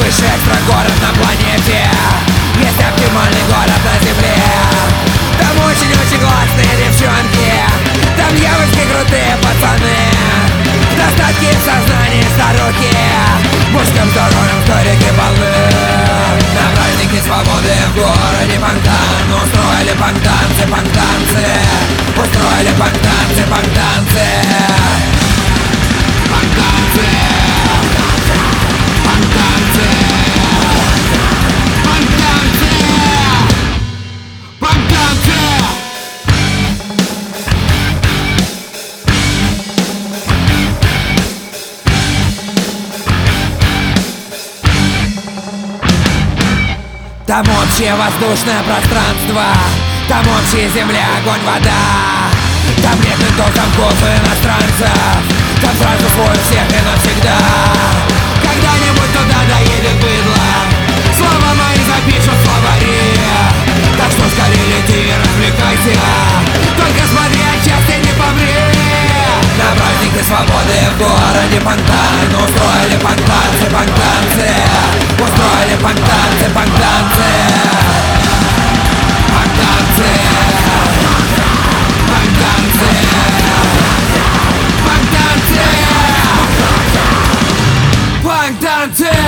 Лучший экстра-город на планете, есть оптимальный город на земле. Там очень-очень классные девчонки, там девочки крутые пацаны, достатки в сознании старухи, в мужском здоровьем столики полны. На празднике свободы в городе Пангтан устроили пангтанцы, пангтанцы, устроили пангтанцы, пангтанцы, пангтанцы, пангтанцы, пангтанцы, пангтанцы. Там общее воздушное пространство, там общая земля, огонь, вода. Там нет ментов, замков и иностранцев, там сразу свой всех и навсегда. Когда-нибудь туда доедет быдло, слова мои запишут в словари. Так что скорее лети и развлекайся, только смотри, отчасти не помри. На празднике свободы в городе Пангтан устроили пангтанцы, пангтанцы, устроили пангтанцы, пангтанцы, пангтанцы, пангтанцы, пангтанцы, пангтанцы.